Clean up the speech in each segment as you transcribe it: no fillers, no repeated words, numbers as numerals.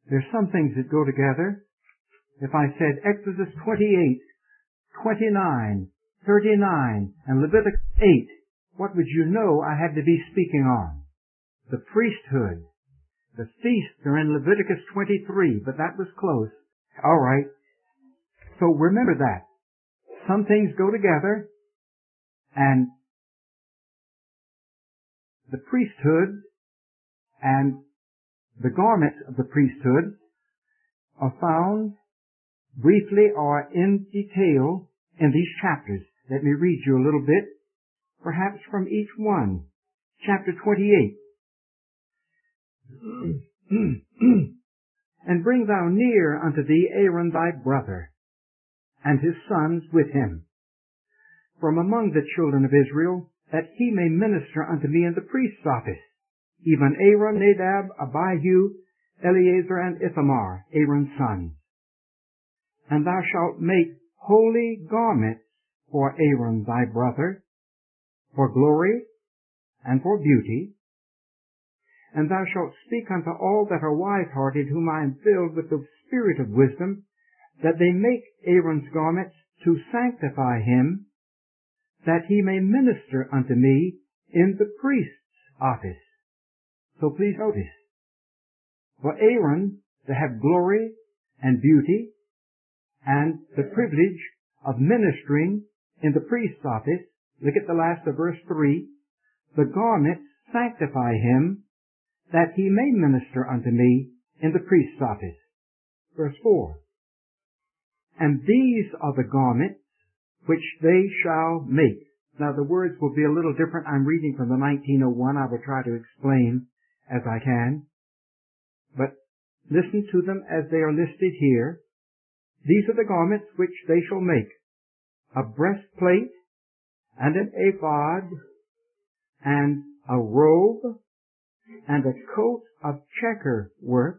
There's some things that go together. If I said Exodus 28, 29, 39, and Leviticus 8, what would you know I had to be speaking on? The priesthood. The feasts are in Leviticus 23, but that was close. All right. So remember that. Some things go together, and the priesthood and the garments of the priesthood are found briefly or in detail in these chapters. Let me read you a little bit, perhaps from each one. Chapter 28. And bring thou near unto thee Aaron thy brother, and his sons with him, from among the children of Israel, that he may minister unto me in the priest's office, even Aaron, Nadab, Abihu, Eleazar, and Ithamar, Aaron's sons. And thou shalt make holy garments for Aaron thy brother, for glory and for beauty. And thou shalt speak unto all that are wise-hearted, whom I am filled with the spirit of wisdom, that they make Aaron's garments to sanctify him, that he may minister unto me in the priest's office. So please notice, for Aaron to have glory and beauty and the privilege of ministering in the priest's office, look at the last of verse 3, the garments sanctify him, that he may minister unto me in the priest's office. Verse 4, and these are the garments which they shall make. Now the words will be a little different. I'm reading from the 1901. I will try to explain as I can. But listen to them as they are listed here. These are the garments which they shall make: a breastplate, and an ephod, and a robe, and a coat of checker work,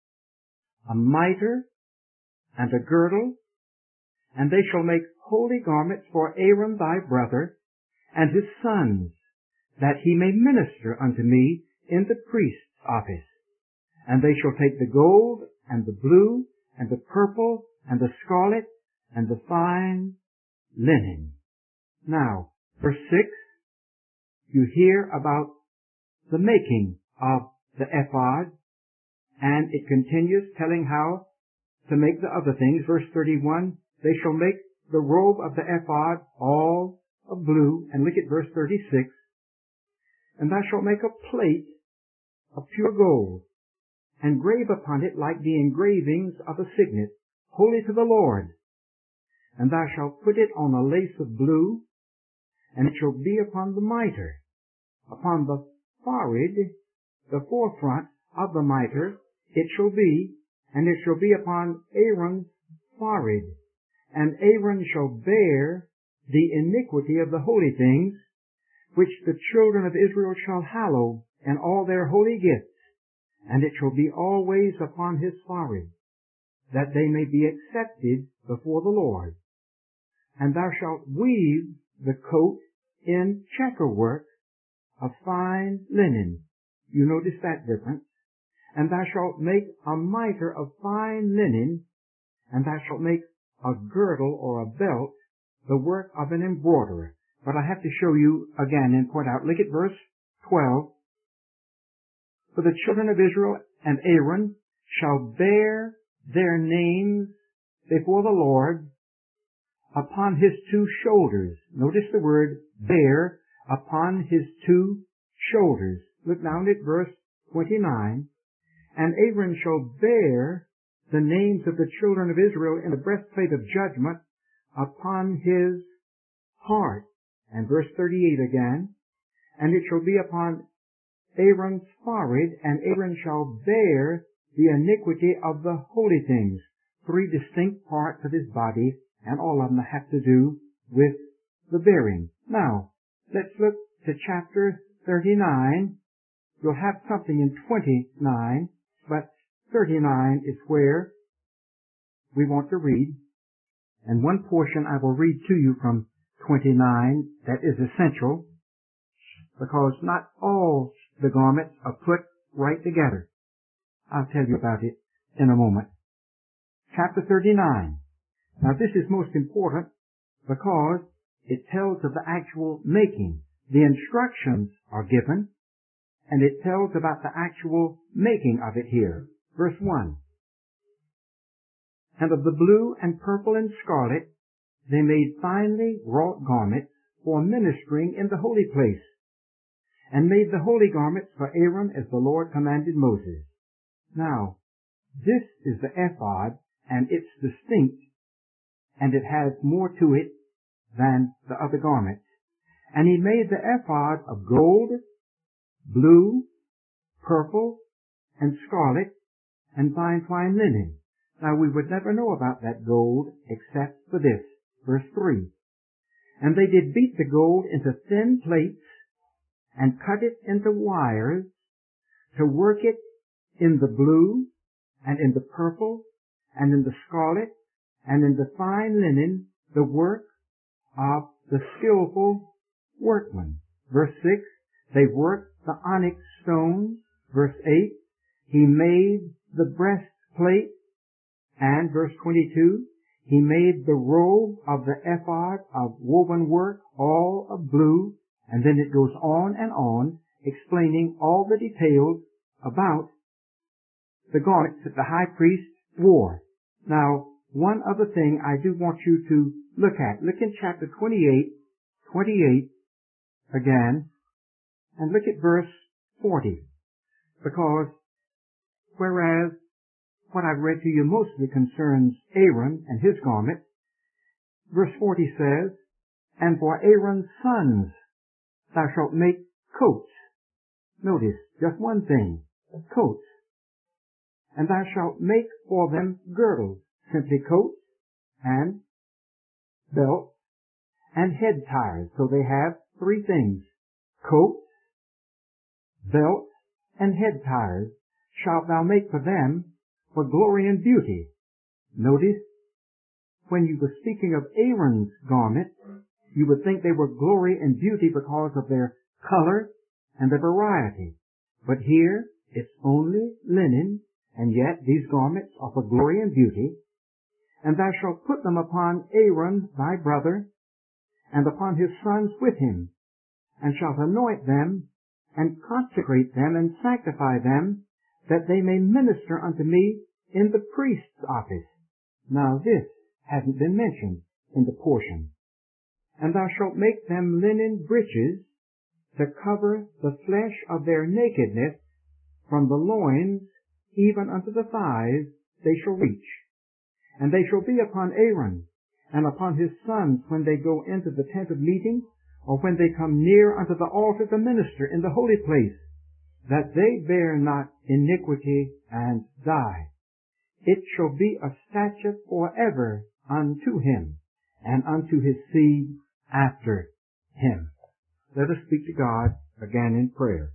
a mitre, and a girdle. And they shall make holy garments for Aaron thy brother, and his sons, that he may minister unto me in the priest's office. And they shall take the gold, and the blue, and the purple, and the scarlet, and the fine linen. Now, verse 6, you hear about the making of the ephod, and it continues telling how to make the other things. Verse 31, they shall make the robe of the ephod all of blue, and look at verse 36, and thou shalt make a plate of pure gold, and grave upon it like the engravings of a signet, holy to the Lord. And thou shalt put it on a lace of blue, and it shall be upon the mitre, upon the forehead, the forefront of the mitre, it shall be, and it shall be upon Aaron's forehead. And Aaron shall bear the iniquity of the holy things, which the children of Israel shall hallow in all their holy gifts, and it shall be always upon his forehead, that they may be accepted before the Lord. And thou shalt weave the coat in checker work of fine linen. You notice that difference. And thou shalt make a mitre of fine linen, and thou shalt make a girdle or a belt, the work of an embroiderer. But I have to show you again and point out. Look at verse 12. For the children of Israel and Aaron shall bear their names before the Lord upon his two shoulders. Notice the word bear, upon his two shoulders. Look down at verse 29. And Aaron shall bear the names of the children of Israel in the breastplate of judgment upon his heart. And verse 38 again. And it shall be upon Aaron's forehead, and Aaron shall bear the iniquity of the holy things. Three distinct parts of his body, and all of them have to do with the bearing. Now, let's look to chapter 39. You'll have something in 29, but 39 is where we want to read. And one portion I will read to you from 29 that is essential, because not all the garments are put right together. I'll tell you about it in a moment. Chapter 39. Now this is most important because it tells of the actual making. The instructions are given, and it tells about the actual making of it here. Verse 1. And of the blue and purple and scarlet they made finely wrought garments for ministering in the holy place, and made the holy garments for Aaron as the Lord commanded Moses. Now, this is the ephod, and it's distinct, and it has more to it than the other garments. And he made the ephod of gold, blue, purple, and scarlet, and fine twined linen. Now we would never know about that gold except for this. Verse 3. And they did beat the gold into thin plates, and cut it into wires, to work it in the blue, and in the purple, and in the scarlet, and in the fine linen, the work of the skillful workman. Verse 6, they worked the onyx stones. Verse 8, he made the breastplate. And verse 22, he made the robe of the ephod of woven work, all of blue. And then it goes on, explaining all the details about the garments that the high priest wore. Now, one other thing I do want you to look at. Look in chapter 28 again, and look at verse 40. Because whereas what I've read to you mostly concerns Aaron and his garment, verse 40 says, and for Aaron's sons thou shalt make coats. Notice, just one thing, coats. And thou shalt make for them girdles, simply coats, and belts, and head tires. So they have three things. Coats, belts, and head tires shalt thou make for them for glory and beauty. Notice, when you were speaking of Aaron's garment, you would think they were glory and beauty because of their color and their variety. But here, it's only linen, and yet these garments are for glory and beauty. And thou shalt put them upon Aaron thy brother, and upon his sons with him, and shalt anoint them, and consecrate them, and sanctify them, that they may minister unto me in the priest's office. Now this hasn't been mentioned in the portion. And thou shalt make them linen breeches to cover the flesh of their nakedness from the loins even unto the thighs they shall reach. And they shall be upon Aaron and upon his sons when they go into the tent of meeting, or when they come near unto the altar to minister in the holy place, that they bear not iniquity and die. It shall be a statute forever unto him, and unto his seed after him. Let us speak to God again in prayer.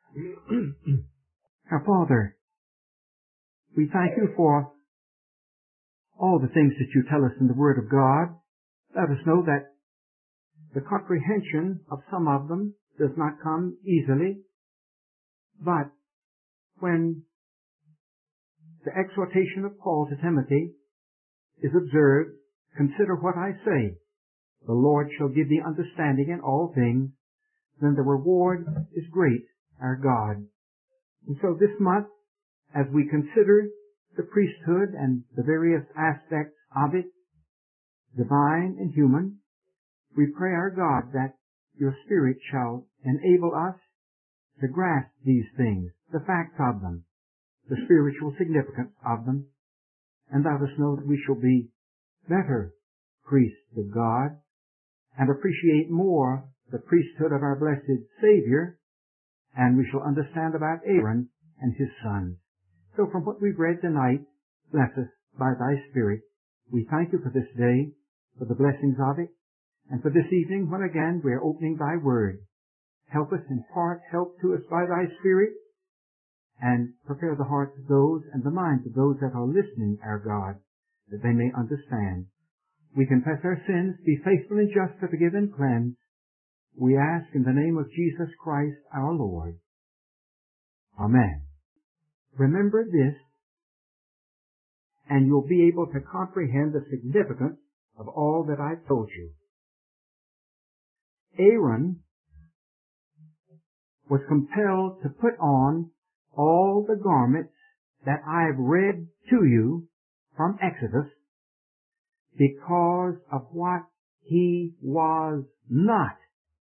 Our Father, we thank you for all the things that you tell us in the Word of God. Let us know that the comprehension of some of them does not come easily, but when the exhortation of Paul to Timothy is observed, consider what I say. The Lord shall give thee understanding in all things, then the reward is great, our God. And so this month, as we consider the priesthood and the various aspects of it, divine and human, we pray our God that your Spirit shall enable us to grasp these things, the facts of them, the spiritual significance of them, and let us know that we shall be better priests of God and appreciate more the priesthood of our blessed Savior, and we shall understand about Aaron and his sons. So from what we've read tonight, bless us by thy Spirit. We thank you for this day, for the blessings of it, and for this evening when again we are opening thy word. Help us, impart help to us by thy Spirit, and prepare the hearts of those and the minds of those that are listening, our God, that they may understand. We confess our sins, be faithful and just to forgive and cleanse. We ask in the name of Jesus Christ our Lord. Amen. Remember this, and you'll be able to comprehend the significance of all that I've told you. Aaron was compelled to put on all the garments that I've read to you from Exodus because of what he was not.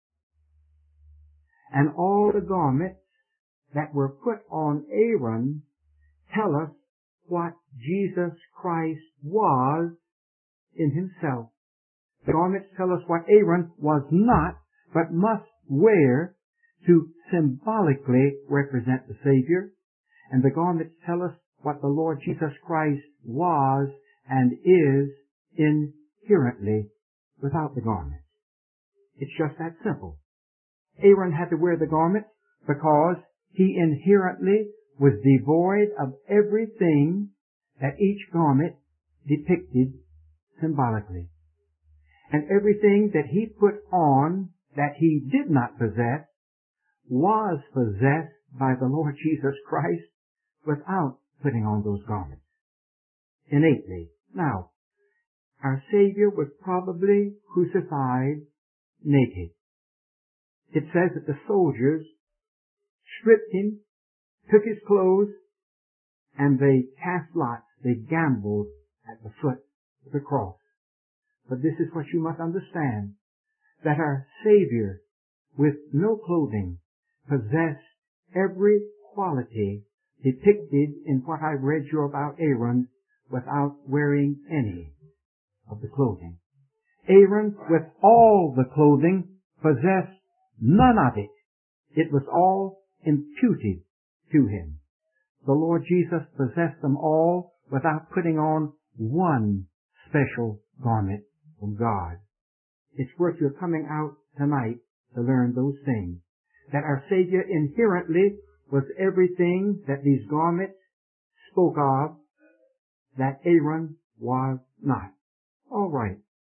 And all the garments that were put on Aaron tell us what Jesus Christ was in himself. The garments tell us what Aaron was not, but must wear to symbolically represent the Savior. And the garments tell us what the Lord Jesus Christ was and is inherently without the garments. It's just that simple. Aaron had to wear the garments because he inherently was devoid of everything that each garment depicted symbolically. And everything that he put on that he did not possess was possessed by the Lord Jesus Christ without putting on those garments innately. Now, our Savior was probably crucified naked. It says that the soldiers stripped him, took his clothes, and they cast lots. They gambled at the foot of the cross. But this is what you must understand, that our Savior, with no clothing, possessed every quality depicted in what I read you about Aaron without wearing any of the clothing. Aaron, with all the clothing, possessed none of it. It was all imputed to him. The Lord Jesus possessed them all without putting on one special garment from God. It's worth your coming out tonight to learn those things. That our Savior inherently was everything that these garments spoke of that Aaron was not. All right.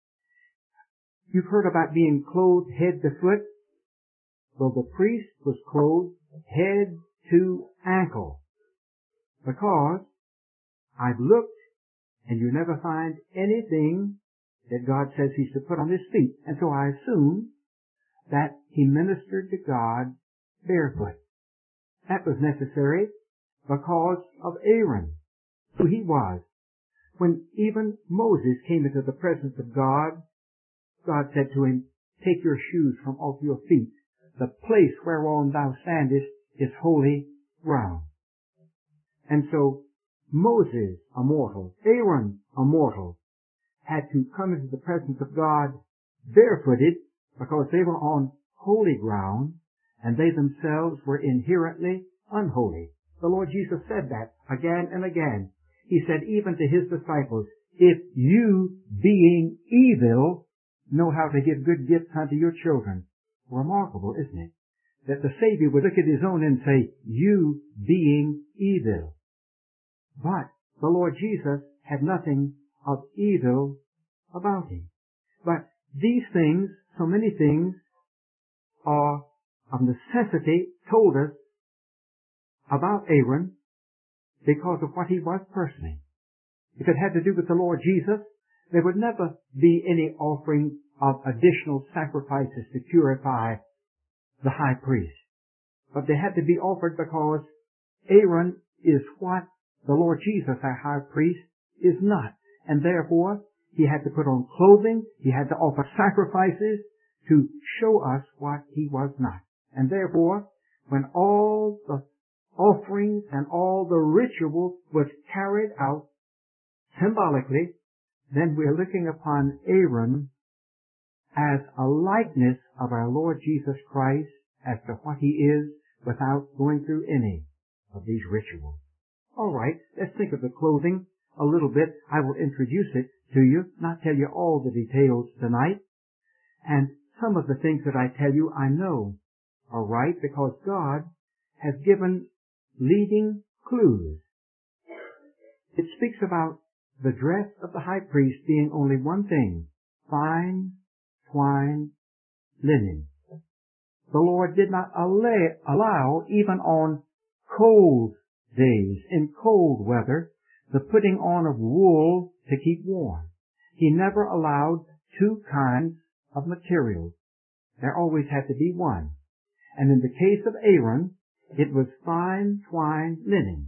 You've heard about being clothed head to foot. Well, the priest was clothed head to ankle because I've looked and you never find anything that God says he's to put on his feet. And so I assume that he ministered to God barefoot. That was necessary because of Aaron, who he was. When even Moses came into the presence of God, God said to him, "Take your shoes from off your feet. The place whereon thou standest is holy ground." And so Moses, a mortal, Aaron, a mortal, had to come into the presence of God barefooted because they were on holy ground and they themselves were inherently unholy. The Lord Jesus said that again and again. He said even to his disciples, "If you, being evil, know how to give good gifts unto your children." Remarkable, isn't it? That the Savior would look at his own and say, "You being evil." But the Lord Jesus had nothing of evil about him. But these things, so many things, are of necessity told us about Aaron because of what he was personally. If it had to do with the Lord Jesus, there would never be any offering of additional sacrifices to purify the high priest. But they had to be offered because Aaron is what the Lord Jesus, our high priest, is not. And therefore, he had to put on clothing, he had to offer sacrifices to show us what he was not. And therefore, when all the offerings and all the ritual was carried out symbolically, then we're looking upon Aaron as a likeness of our Lord Jesus Christ as to what he is without going through any of these rituals. All right, let's think of the clothing a little bit. I will introduce it to you, not tell you all the details tonight. And some of the things that I tell you I know are right because God has given leading clues. It speaks about the dress of the high priest being only one thing: fine twined linen. The Lord did not allow, even on cold days, in cold weather, the putting on of wool to keep warm. He never allowed two kinds of materials. There always had to be one. And in the case of Aaron, it was fine twined linen.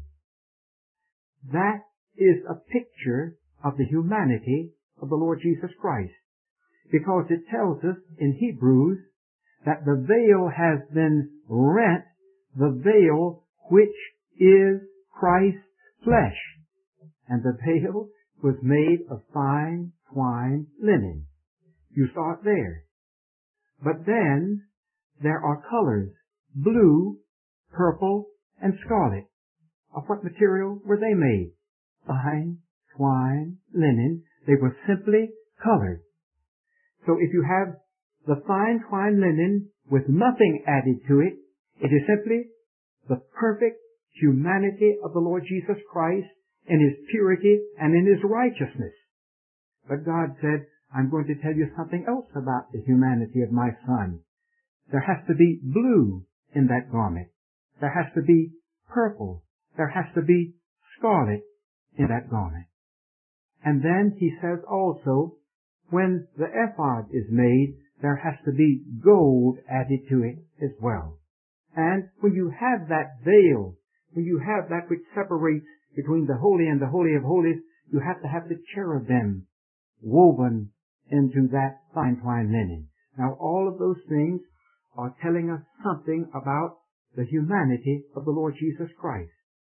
That is a picture of the humanity of the Lord Jesus Christ, because it tells us in Hebrews that the veil has been rent, the veil which is Christ's flesh. And the veil was made of fine twined linen. You start there. But then there are colors, blue, purple, and scarlet. Of what material were they made? Fine twined linen. They were simply colored. So if you have the fine twined linen with nothing added to it, it is simply the perfect humanity of the Lord Jesus Christ in His purity and in His righteousness. But God said, I'm going to tell you something else about the humanity of my Son. There has to be blue in that garment. There has to be purple. There has to be scarlet in that garment. And then He says also, when the ephod is made, there has to be gold added to it as well. And when you have that veil, when you have that which separates between the holy and the holy of holies, you have to have the cherubim woven into that fine twined linen. Now all of those things are telling us something about the humanity of the Lord Jesus Christ.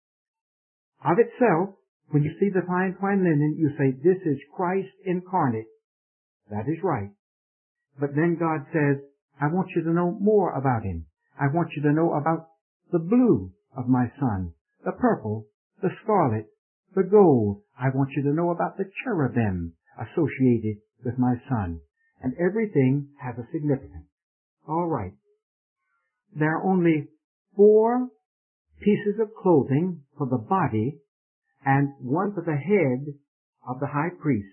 Of itself, when you see the fine twined linen, you say, this is Christ incarnate. That is right. But then God says, I want you to know more about Him. I want you to know about the blue of my Son, the purple, the scarlet, the gold. I want you to know about the cherubim associated with my Son. And everything has a significance. All right. There are only 4 pieces of clothing for the body and one for the head of the high priest.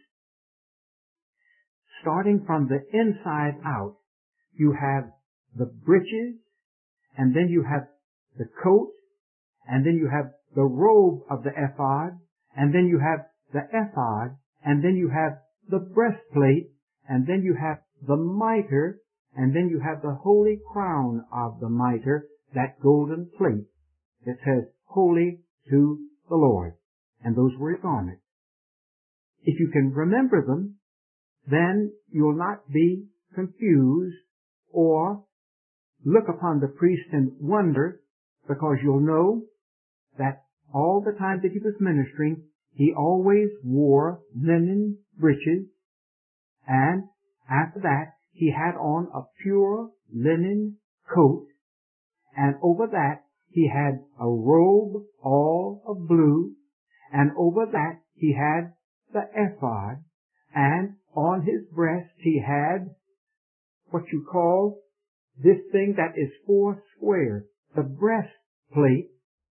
Starting from the inside out, you have the breeches, and then you have the coat, and then you have the robe of the ephod, and then you have the ephod, and then you have the breastplate, and then you have the mitre, and then you have the holy crown of the mitre, that golden plate that says, Holy to the Lord. And those were His garments. If you can remember them, then you'll not be confused or look upon the priest and wonder, because you'll know that all the time that he was ministering, he always wore linen breeches, and after that he had on a pure linen coat, and over that he had a robe all of blue, and over that he had the ephod, and on his breast he had what you call this thing that is 4 square, the breastplate.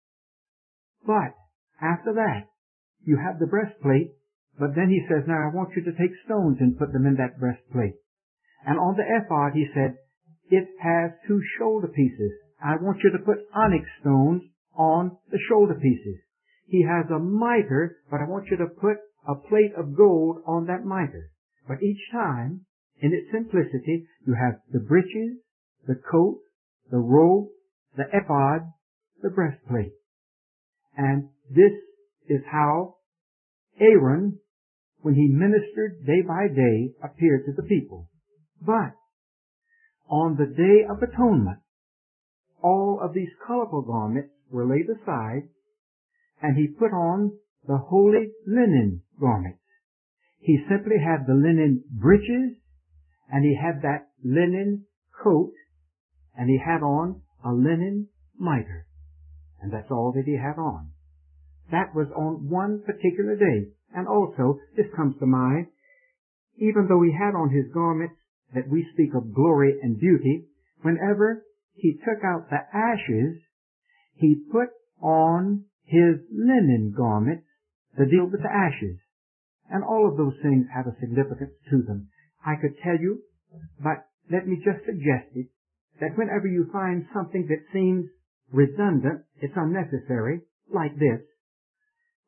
But after that, you have the breastplate, but then he says, now I want you to take stones and put them in that breastplate. And on the ephod, he said, it has 2 shoulder pieces. I want you to put onyx stones on the shoulder pieces. He has a mitre, but I want you to put a plate of gold on that mitre. But each time, in its simplicity, you have the breeches, the coat, the robe, the ephod, the breastplate. And this is how Aaron, when he ministered day by day, appeared to the people. But on the Day of Atonement, all of these colorful garments were laid aside, and he put on the holy linen garments. He simply had the linen breeches, and he had that linen coat, and he had on a linen mitre. And that's all that he had on. That was on one particular day. And also, this comes to mind, even though he had on his garments that we speak of glory and beauty, whenever he took out the ashes, he put on his linen garments to deal with the ashes. And all of those things have a significance to them. I could tell you, but let me just suggest it, that whenever you find something that seems redundant, it's unnecessary, like this,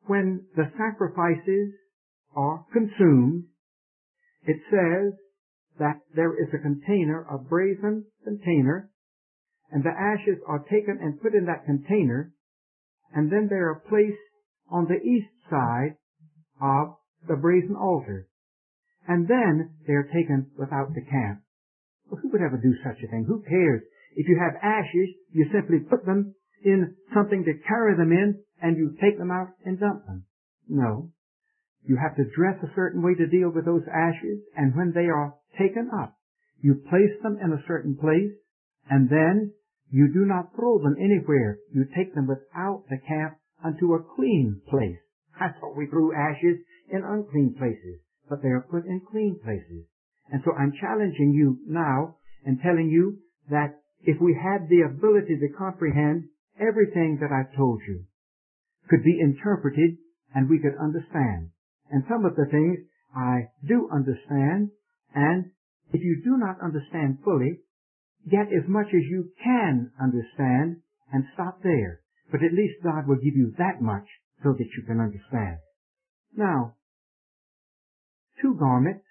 when the sacrifices are consumed, it says that there is a container, a brazen container, and the ashes are taken and put in that container, and then they are placed on the east side of the brazen altar. And then they are taken without the camp. Well, who would ever do such a thing? Who cares? If you have ashes, you simply put them in something to carry them in, and you take them out and dump them. No. You have to dress a certain way to deal with those ashes, and when they are taken up, you place them in a certain place, and then you do not throw them anywhere. You take them without the camp unto a clean place. I thought we threw ashes in unclean places, but they are put in clean places. And so I'm challenging you now and telling you that if we had the ability to comprehend everything that I've told you, could be interpreted and we could understand. And some of the things I do understand, and if you do not understand fully, get as much as you can understand and stop there. But at least God will give you that much so that you can understand. Now, two garments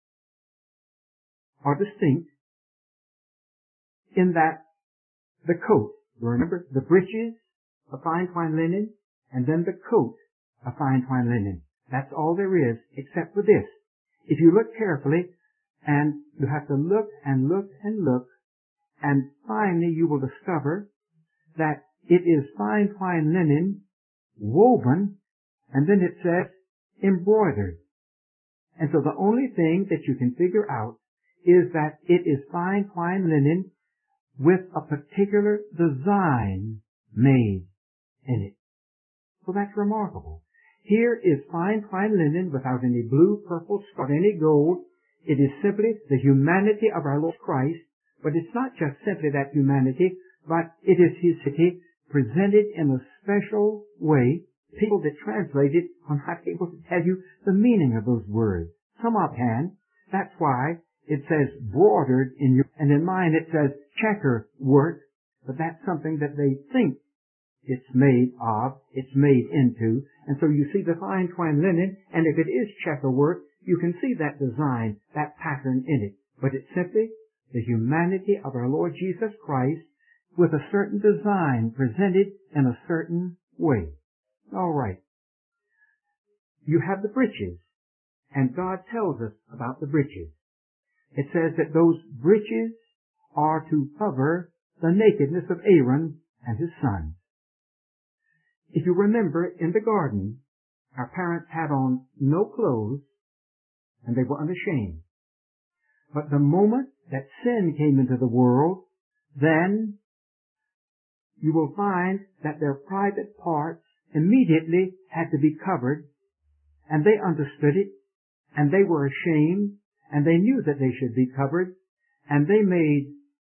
are distinct in that the coat, remember, the breeches of fine twined linen, and then the coat of fine twined linen. That's all there is, except for this. If you look carefully, and you have to look and look and look, and finally you will discover that it is fine twined linen, woven, and then it says embroidered. And so the only thing that you can figure out is that it is fine twined linen with a particular design made in it. So that's remarkable. Here is fine twined linen without any blue, purple, scarlet, any gold. It is simply the humanity of our Lord Christ, but it's not just simply that humanity, but it is His humanity presented in a special way. People that translate it are not able to tell you the meaning of those words. Some of can. That's why it says broidered in your, and in mine it says checker work, but that's something that they think it's made of, it's made into, and so you see the fine twined linen, and if it is checker work, you can see that design, that pattern in it. But it's simply the humanity of our Lord Jesus Christ with a certain design presented in a certain way. All right. You have the breeches, and God tells us about the breeches. It says that those breeches are to cover the nakedness of Aaron and his sons. If you remember, in the garden, our parents had on no clothes, and they were unashamed. But the moment that sin came into the world, then you will find that their private parts immediately had to be covered, and they understood it, and they were ashamed, and they knew that they should be covered, and they made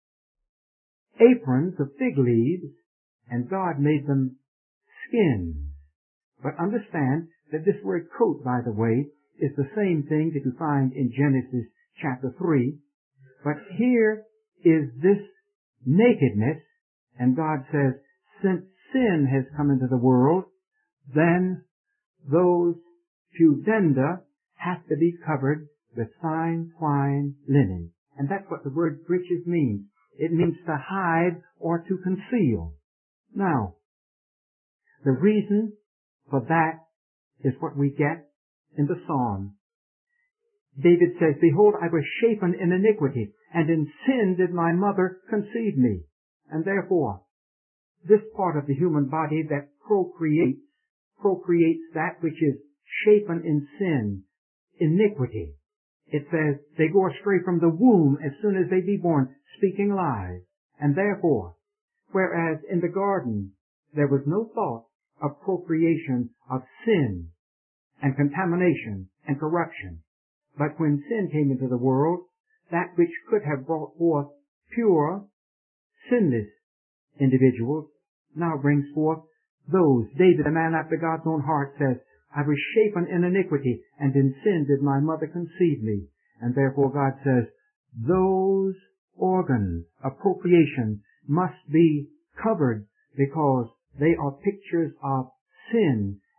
aprons of fig leaves, and God made them skins. But understand that this word coat, by the way, is the same thing that you find in Genesis chapter 3. But here is this nakedness, and God says, since sin has come into the world, then those pudenda have to be covered with fine twined linen. And that's what the word breeches means. It means to hide or to conceal. Now, the reason for that is what we get in the Psalm. David says, behold, I was shapen in iniquity, and in sin did my mother conceive me. And therefore, this part of the human body that procreates that which is shapen in sin, iniquity. It says they go astray from the womb as soon as they be born, speaking lies. And therefore, whereas in the garden there was no thought of procreation of sin and contamination and corruption, but when sin came into the world, that which could have brought forth pure, sinless individuals now brings forth those. David, a man after God's own heart, says, I was shapen in iniquity, and in sin did my mother conceive me. And therefore God says, those organs of procreation must be covered because they are pictures of sin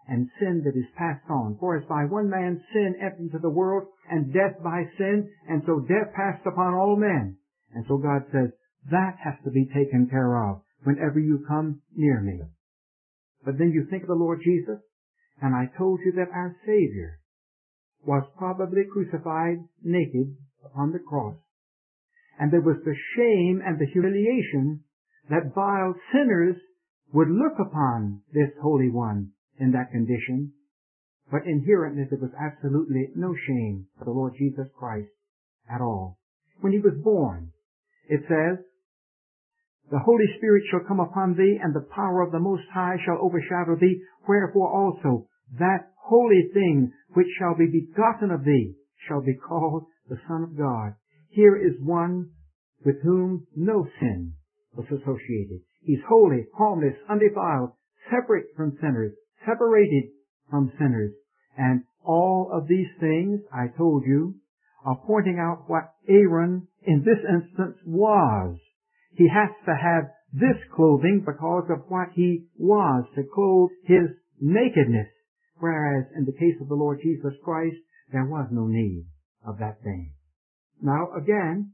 and sin that is passed on. For as by one man sin entered into the world, and death by sin, and so death passed upon all men. And so God says, that has to be taken care of whenever you come near me. But then you think of the Lord Jesus, and I told you that our Savior was probably crucified naked upon the cross. And there was the shame and the humiliation that vile sinners would look upon this Holy One in that condition. But inherently there was absolutely no shame for the Lord Jesus Christ at all. When he was born, it says, the Holy Spirit shall come upon thee, and the power of the Most High shall overshadow thee. Wherefore also that holy thing which shall be begotten of thee shall be called the Son of God. Here is one with whom no sin was associated. He's holy, harmless, undefiled, separate from sinners, separated from sinners. And all of these things, I told you, are pointing out what Aaron in this instance was. He has to have this clothing because of what he was, to clothe his nakedness. Whereas in the case of the Lord Jesus Christ, there was no need of that thing. Now again,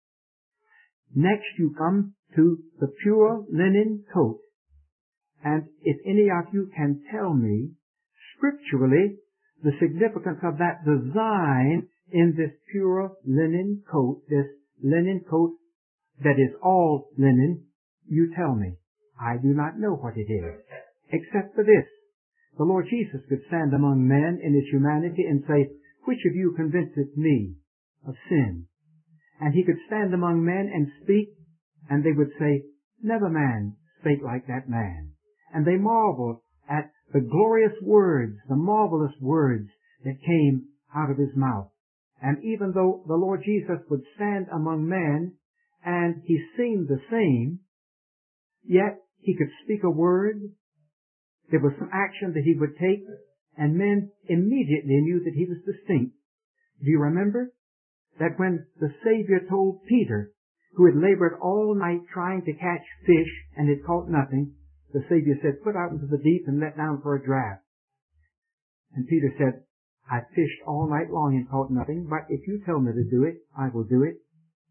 next you come to the pure linen coat. And if any of you can tell me scripturally the significance of that design in this pure linen coat, this linen coat that is all linen, you tell me. I do not know what it is, except for this. The Lord Jesus could stand among men in his humanity and say, which of you convinceth me of sin? And he could stand among men and speak, and they would say, never man spake like that man. And they marveled at the glorious words, the marvelous words that came out of his mouth. And even though the Lord Jesus would stand among men, and he seemed the same, yet he could speak a word. There was some action that he would take, and men immediately knew that he was distinct. Do you remember that when the Savior told Peter, who had labored all night trying to catch fish and had caught nothing, the Savior said, put out into the deep and let down for a draught. And Peter said, I fished all night long and caught nothing, but if you tell me to do it, I will do it.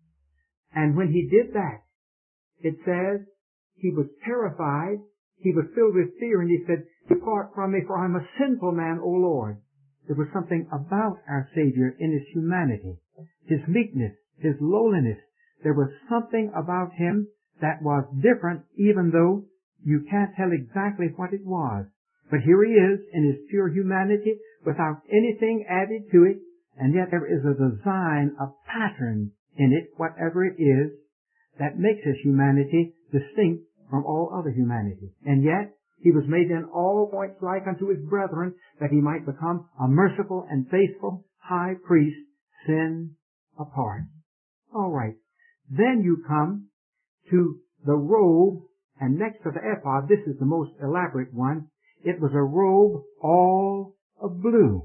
And when he did that, it says he was terrified, he was filled with fear, and he said, depart from me, for I'm a sinful man, O Lord. There was something about our Savior in his humanity, his meekness, his lowliness. There was something about him that was different, even though you can't tell exactly what it was. But here he is in his pure humanity without anything added to it, and yet there is a design, a pattern in it, whatever it is, that makes his humanity distinct from all other humanity. And yet, he was made in all points like unto his brethren, that he might become a merciful and faithful high priest, sin apart. All right. Then you come to the robe, and next to the ephod, this is the most elaborate one. It was a robe all of blue.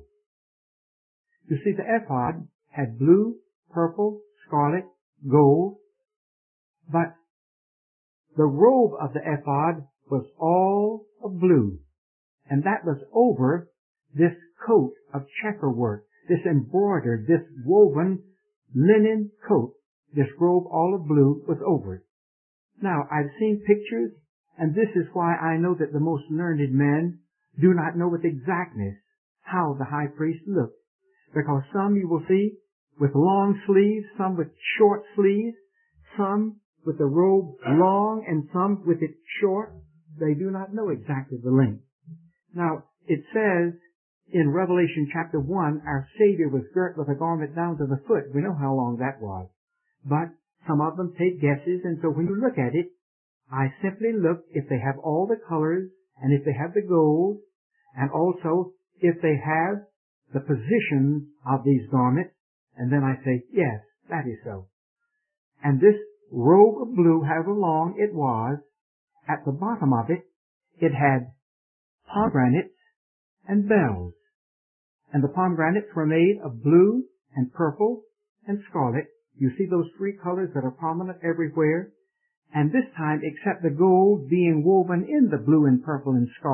You see, the ephod had blue, purple, scarlet, gold, but the robe of the ephod was all of blue, and that was over this coat of checker work, this embroidered, this woven linen coat. This robe all of blue was over it. Now, I've seen pictures, and this is why I know that the most learned men do not know with exactness how the high priest looked, because some you will see with long sleeves, some with short sleeves, some with the robe long and some with it short. They do not know exactly the length. Now, it says in Revelation chapter 1, our Savior was girt with a garment down to the foot. We know how long that was. But some of them take guesses, and so when you look at it, I simply look if they have all the colors, and if they have the gold, and also if they have the positions of these garments, and then I say, yes, that is so. And this robe of blue, however long it was, at the bottom of it, it had pomegranates and bells. And the pomegranates were made of blue and purple and scarlet. You see those three colors that are prominent everywhere. And this time, except the gold being woven in the blue and purple and scarlet,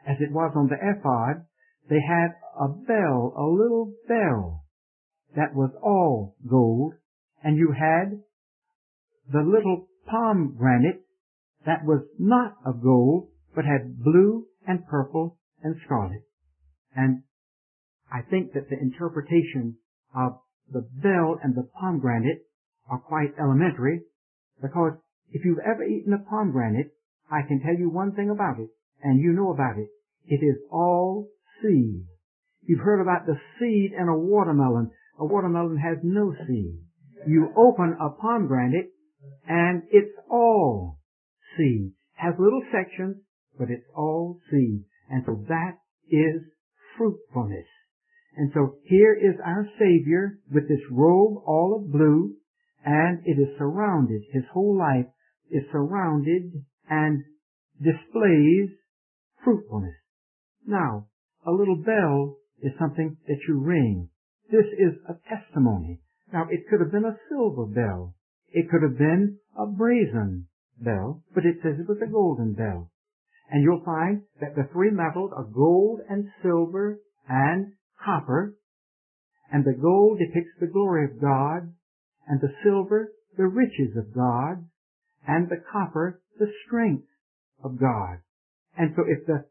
as it was on the ephod, they had a bell, a little bell, that was all gold, and you had the little pomegranate that was not of gold, but had blue and purple and scarlet. And I think that the interpretation of the bell and the pomegranate are quite elementary, because if you've ever eaten a pomegranate, I can tell you one thing about it, and you know about it. It is all seed. You've heard about the seed in a watermelon. A watermelon has no seed. You open a pomegranate, and it's all seed. Has little sections, but it's all seed. And so that is fruitfulness. And so here is our Savior with this robe all of blue, and it is surrounded, his whole life is surrounded and displays fruitfulness. Now, a little bell is something that you ring. This is a testimony. Now, it could have been a silver bell. It could have been a brazen bell, but it says it was a golden bell. And you'll find that the three metals are gold and silver and copper, and the gold depicts the glory of God, and the silver the riches of God, and the copper the strength of God. And so if the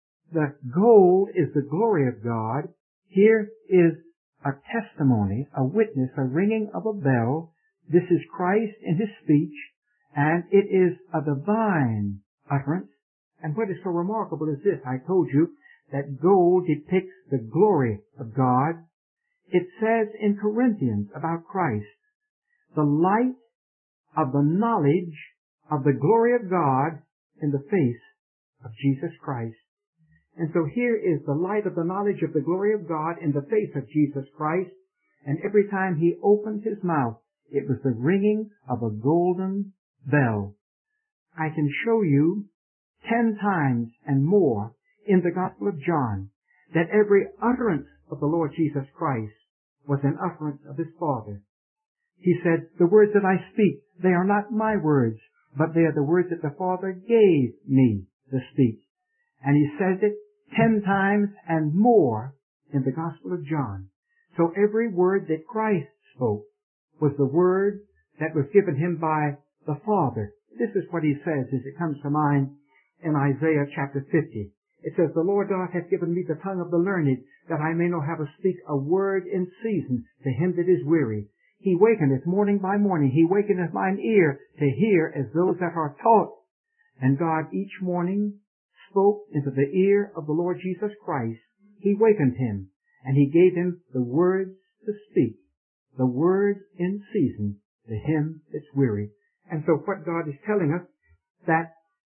gold is the glory of God, here is a testimony, a witness, a ringing of a bell. This is Christ in his speech, and it is a divine utterance. And what is so remarkable is this. I told you that gold depicts the glory of God. It says in Corinthians about Christ, the light of the knowledge of the glory of God in the face of Jesus Christ. And so here is the light of the knowledge of the glory of God in the face of Jesus Christ. And every time he opened his mouth, it was the ringing of a golden bell. I can show you 10 times and more in the Gospel of John that every utterance of the Lord Jesus Christ was an utterance of his Father. He said, the words that I speak, they are not my words, but they are the words that the Father gave me to speak. And he says it 10 times and more in the Gospel of John. So every word that Christ spoke was the word that was given him by the Father. This is what he says as it comes to mind in Isaiah chapter 50. It says, the Lord God hath given me the tongue of the learned, that I may know how to speak a word in season to him that is weary. He wakeneth morning by morning. He wakeneth mine ear to hear as those that are taught. And God each morning spoke into the ear of the Lord Jesus Christ. He wakened him, and he gave him the words to speak, the words in season to him that's weary. And so what God is telling us, that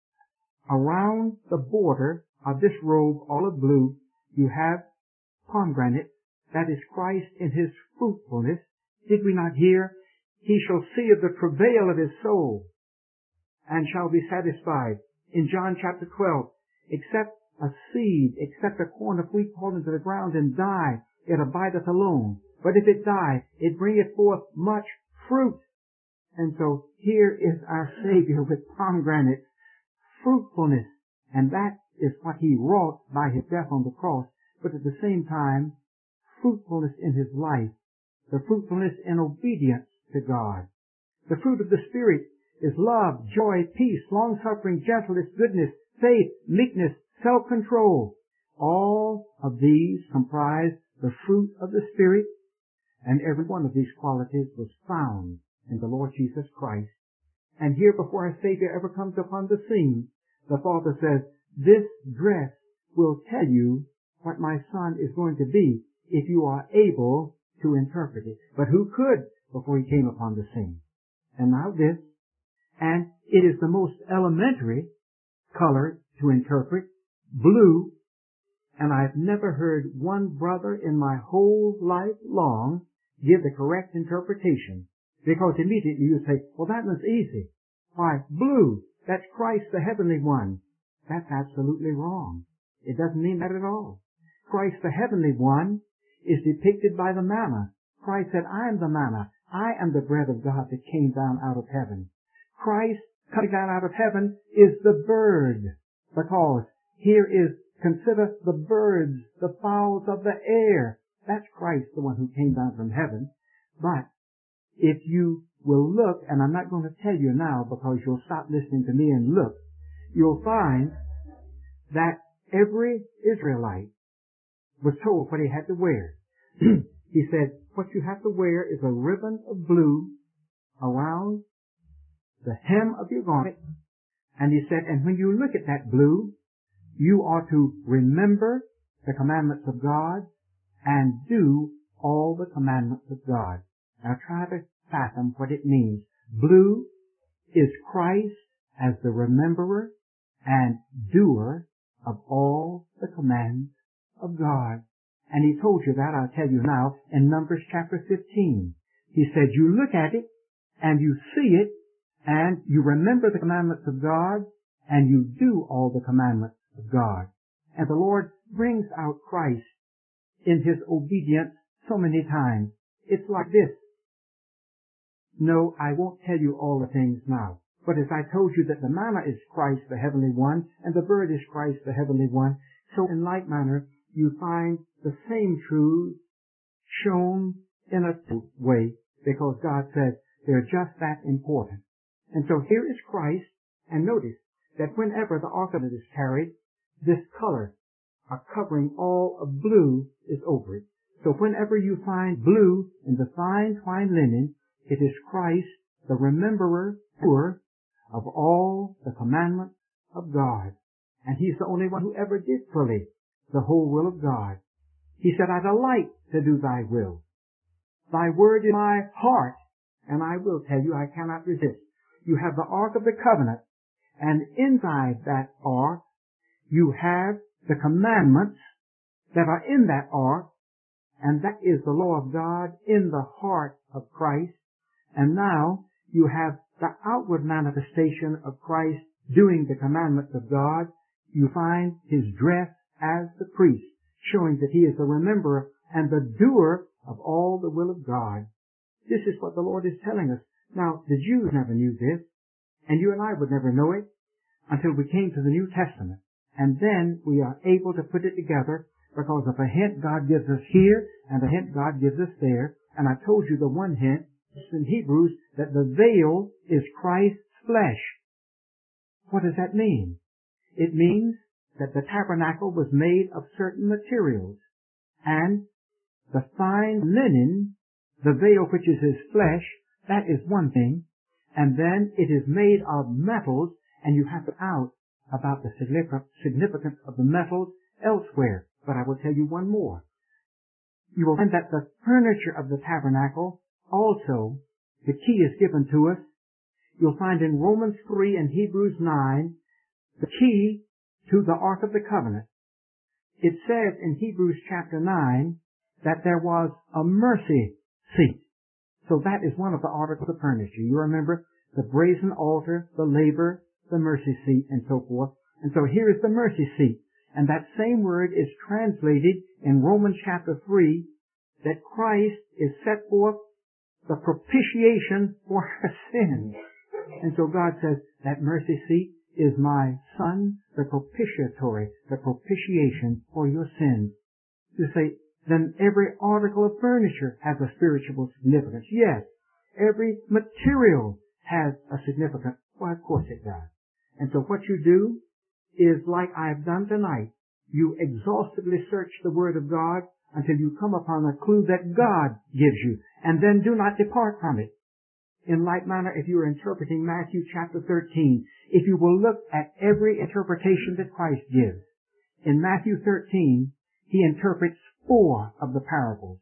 around the border of this robe, olive blue, you have pomegranate. That is Christ in his fruitfulness. Did we not hear? He shall see of the travail of his soul, and shall be satisfied. In John chapter 12, except a seed, except a corn of wheat fall into the ground and die, it abideth alone. But if it die, it bringeth forth much fruit. And so here is our Savior with pomegranate, fruitfulness, and that is what he wrought by his death on the cross. But at the same time, fruitfulness in his life, the fruitfulness in obedience to God. The fruit of the Spirit is love, joy, peace, long-suffering, gentleness, goodness, faith, meekness, self-control. All of these comprise the fruit of the Spirit, and every one of these qualities was found in the Lord Jesus Christ. And here before our Savior ever comes upon the scene, the Father says, this dress will tell you what my Son is going to be if you are able to interpret it. But who could before he came upon the scene? And now this, and it is the most elementary color to interpret, blue, and I've never heard one brother in my whole life long give the correct interpretation, because immediately you say, well, that was easy. Why, blue, that's Christ the heavenly one. That's absolutely wrong. It doesn't mean that at all. Christ the heavenly one is depicted by the manna. Christ said, I am the manna. I am the bread of God that came down out of heaven. Christ coming down out of heaven is the bird, because here is Consider the birds, the fowls of the air. That's Christ, the one who came down from heaven. But if you will look, and I'm not going to tell you now because you'll stop listening to me and look, you'll find that every Israelite was told what he had to wear. He said, what you have to wear is a ribbon of blue around the hem of your garment. And he said, and when you look at that blue, you are to remember the commandments of God and do all the commandments of God. Now try to fathom what it means. Blue is Christ as the rememberer and doer of all the commands of God. And he told you that, I'll tell you now, in Numbers chapter 15. He said, you look at it and you see it and you remember the commandments of God and you do all the commandments of God. And the Lord brings out Christ in his obedience so many times. It's like this. No, I won't tell you all the things now. But as I told you that the manna is Christ, the heavenly one, and the bird is Christ, the heavenly one, so in like manner, you find the same truths shown in a way, because God says they're just that important. And so here is Christ, and notice that whenever the Ark of it is carried, this color, a covering all of blue, is over it. So whenever you find blue in the fine twined linen, it is Christ, the rememberer, doer of all the commandments of God. And he's the only one who ever did fully the whole will of God. He said, I delight to do thy will. Thy word in my heart, and I will tell you, I cannot resist. You have the Ark of the Covenant, and inside that Ark, you have the commandments that are in that Ark, and that is the law of God in the heart of Christ. And now you have the outward manifestation of Christ doing the commandments of God. You find his dress as the priest, showing that he is the rememberer and the doer of all the will of God. This is what the Lord is telling us. Now, the Jews never knew this, and you and I would never know it until we came to the New Testament. And then we are able to put it together because of a hint God gives us here and a hint God gives us there. And I told you the one hint in Hebrews that the veil is Christ's flesh. What does that mean? It means that the tabernacle was made of certain materials, and the fine linen, the veil which is his flesh, that is one thing, and then it is made of metals, and you have to out about the significance of the metals elsewhere. But I will tell you one more. You will find that the furniture of the tabernacle also, the key is given to us. You'll find in Romans 3 and Hebrews 9, the key to the Ark of the Covenant. It says in Hebrews chapter 9 that there was a mercy seat. So that is one of the articles of furniture. You remember the brazen altar, the laver, the mercy seat, and so forth. And so here is the mercy seat. And that same word is translated in Romans chapter 3 that Christ is set forth the propitiation for our sins. And so God says that mercy seat is my Son, the propitiatory, the propitiation for your sins. You say, then every article of furniture has a spiritual significance. Yes, every material has a significance. Why, of course it does. And so what you do is like I've done tonight. You exhaustively search the Word of God until you come upon a clue that God gives you, and then do not depart from it. In like manner, if you are interpreting Matthew chapter 13, if you will look at every interpretation that Christ gives, in Matthew 13, he interprets 4 of the parables,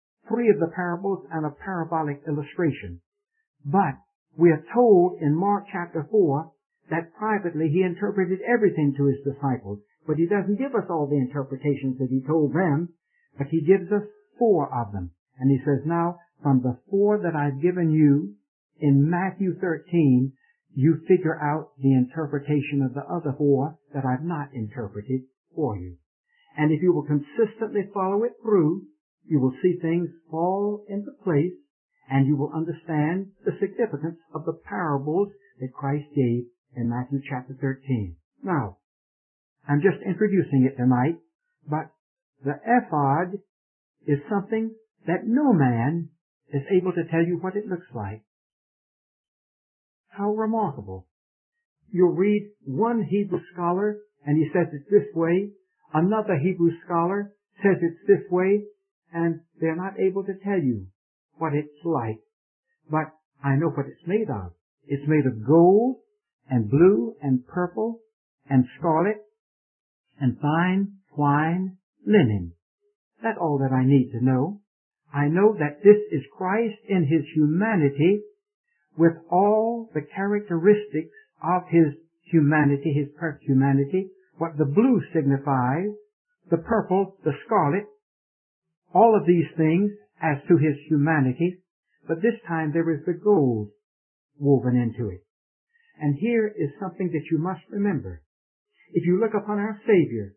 3 of the parables and a parabolic illustration. But we are told in Mark chapter 4 that privately he interpreted everything to his disciples. But he doesn't give us all the interpretations that he told them, but he gives us 4 of them. And he says, now, from the 4 that I've given you in Matthew 13, you figure out the interpretation of the other 4 that I've not interpreted for you. And if you will consistently follow it through, you will see things fall into place, and you will understand the significance of the parables that Christ gave in Matthew chapter 13. Now, I'm just introducing it tonight, but the ephod is something that no man is able to tell you what it looks like. How remarkable. You'll read one Hebrew scholar and he says it's this way, another Hebrew scholar says it's this way, and they're not able to tell you what it's like. But I know what it's made of. It's made of gold and blue and purple and scarlet and fine twine linen. That's all that I need to know. I know that this is Christ in his humanity with all the characteristics of his humanity, his perfect humanity, what the blue signifies, the purple, the scarlet, all of these things as to his humanity, but this time there is the gold woven into it. And here is something that you must remember. If you look upon our Savior,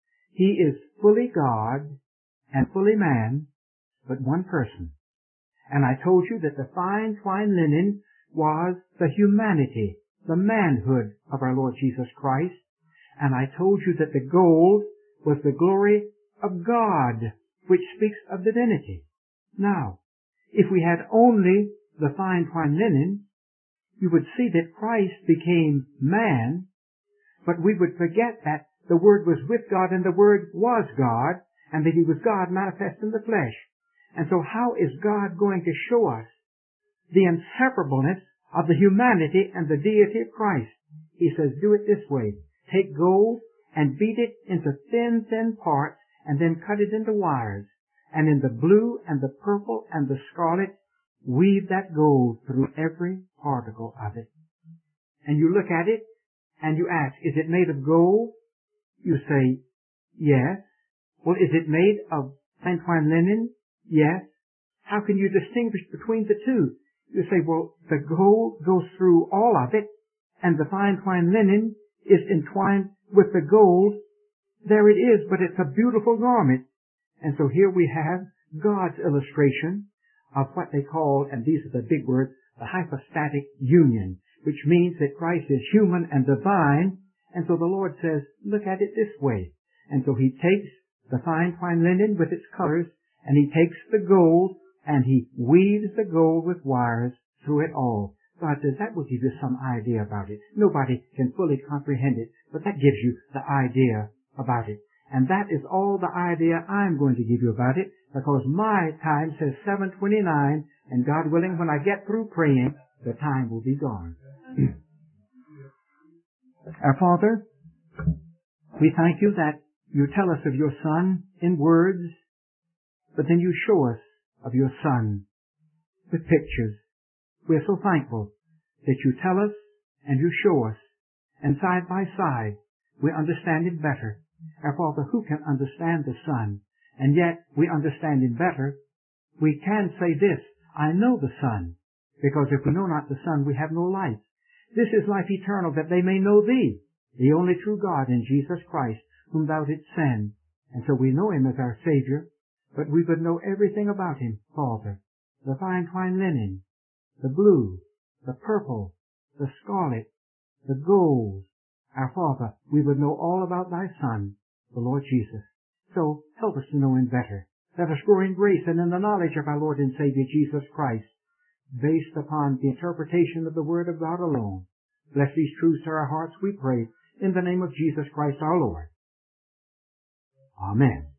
he is fully God and fully man, but one person. And I told you that the fine twine linen was the humanity, the manhood of our Lord Jesus Christ. And I told you that the gold was the glory of God, which speaks of divinity. Now, if we had only the fine twine linen, you would see that Christ became man, but we would forget that the Word was with God and the Word was God, and that he was God manifest in the flesh. And so how is God going to show us the inseparableness of the humanity and the deity of Christ? He says, do it this way. Take gold and beat it into thin, thin parts, and then cut it into wires. And in the blue and the purple and the scarlet, weave that gold through every particle of it. And you look at it, and you ask, is it made of gold? You say, yes. Well, is it made of fine twine linen? Yes. How can you distinguish between the two? You say, well, the gold goes through all of it, and the fine twine linen is entwined with the gold. There it is, but it's a beautiful garment. And so here we have God's illustration of what they call, and these are the big words, the hypostatic union, which means that Christ is human and divine. And so the Lord says, look at it this way. And so he takes the fine twine linen with its colors, and he takes the gold, and he weaves the gold with wires through it all. God says that will give you some idea about it. Nobody can fully comprehend it, but that gives you the idea about it. And that is all the idea I'm going to give you about it, because my time says 7:29, and God willing, when I get through praying, the time will be gone. Our Father, we thank you that you tell us of your Son in words, but then you show us of your Son with pictures. We are so thankful that you tell us and you show us, and side by side we understand it better. Our Father, who can understand the Son? And yet we understand him better. We can say this, I know the Son, because if we know not the Son, we have no life. This is life eternal, that they may know thee, the only true God, in Jesus Christ, whom thou didst send. And so we know him as our Savior, but we would know everything about him, Father. The fine twine linen, the blue, the purple, the scarlet, the gold. Our Father, we would know all about thy Son, the Lord Jesus. So help us to know him better. Let us grow in grace and in the knowledge of our Lord and Savior Jesus Christ, based upon the interpretation of the Word of God alone. Bless these truths to our hearts, we pray, in the name of Jesus Christ our Lord. Amen.